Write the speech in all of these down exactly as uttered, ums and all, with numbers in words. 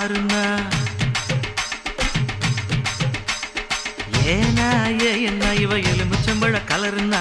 பாருனா ஏனா ஏ என்ன இவ எலுமிச்சம்பழ கலருனா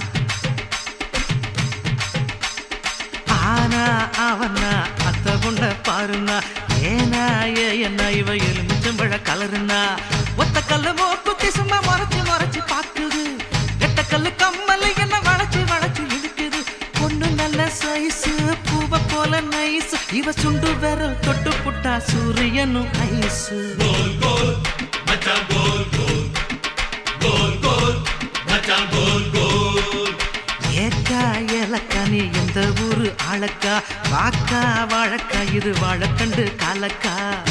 ஆனா அவனா அத்த பொண்ண பாருனா ஏனா ஏ என்ன இவ எலுமிச்சம்பழ கலருனா ஒத்த கல்லு மூக்குத்தி சும்மா மறைச்சு மறைச்சு பாக்குது எட்ட கல்லு கம்மல் என்ன வளைச்சு வளைச்சு இழுக்குது பொண்ணு நல்ல சைஸ் பூவ போல நைஸ் இவ சுண்டு விரல் தொட்டு புட்டா சூரியனும் ஐஸ் கோல் கோல் மச்சான் கோல் கோல் கோல் கோல் மச்சான் கோல் கோல் ஏக்கா ஏலக்கா நீ எந்த ஊரு ஆளக்கா வாக்கா வாழக்கா இது வாழக்கண்டு காலக்கா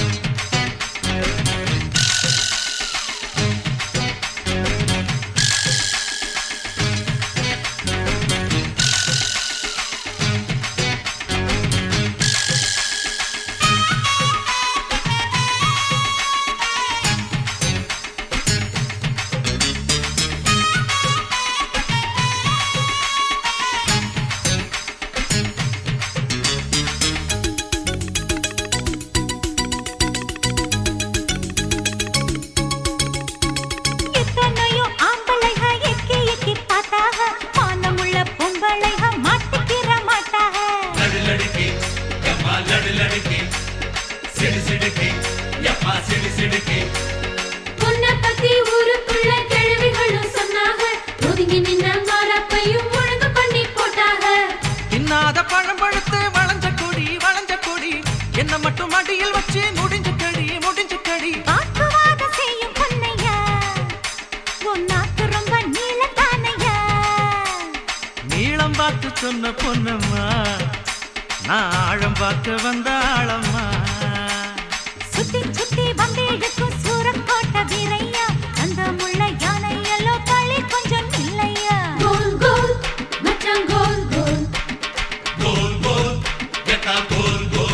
என்ன மட்டும் அடியில் வச்சு முடிஞ்சு கடி முடிஞ்சு கடி செய்யும் பொன்னையா உன்னாக்கு ரொம்ப நீளத்தானையா நீளம் பார்த்து சொன்ன பொன்னம்மா நான் ஆழம் பார்க்க வந்த ஆழம்மா சுத்தி சுத்தி வந்து இழுக்கும் சூரக்கோட்டை வீரையா அந்த முள்ள யானை எல்லோ களி கொஞ்சம் இல்லையா கோல் கோல் மச்சான் கோல் கோல் கோல் கோல் எக்கா கோல் கோல்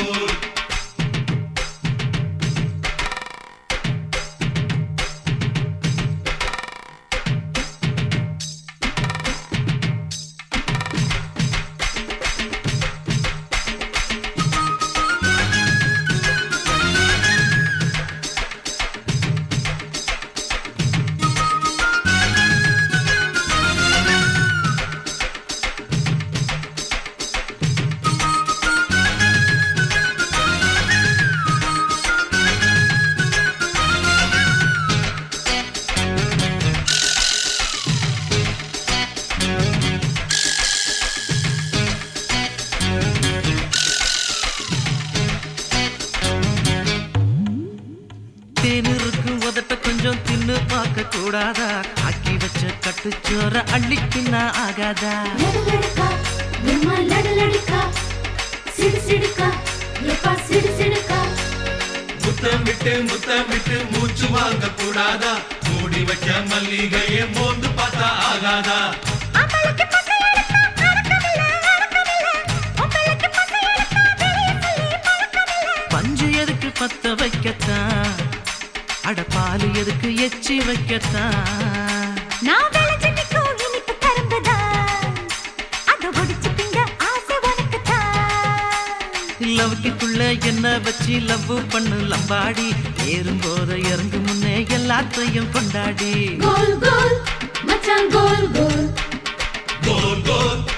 தேனிருக்கும் உதட்ட கொஞ்சம் தின்னு பார்க்க கூடாதா ஆக்கி வச்ச கட்டுச்சோற அள்ளிக்கின்னா ஆகாதா லடுலடுக்கா எம்மா லடுலடுக்கா சிடு சிடுக்கா எப்பா சிடு சிடுக்கா முத்தம் விட்டு முத்தம் விட்டு மூச்சு வாங்க கூடாதா மூடி வச்ச மல்லிகையே மோந்து பார்த்தா ஆகாதா அம்பலக்கு பசை எடுத்தா அரக்கமில்ல அரக்கமில்ல அம்பலக்கு பசை எடுத்தா வெளிய சொல்லி பழக்கமில்ல பஞ்சு எதுக்கு பத்த வைக்கத்தான் அட பாலு எதுக்கு எச்சி வைக்கத்தான் நான் விளைஞ்சு நிற்கும் இனிப்பு கரும்புதான் அதை ஒடிச்சு திங்க ஆசை உனக்குத்தான் லவ்க்குள்ள என்ன வச்சு லவ் பண்ணு லம்பாடி ஏறும் போத இறங்கு முன்னே எல்லாத்தையும் கொண்டாடி கோல் கோல் மச்சான் கோல் கோல் கோல் கோல்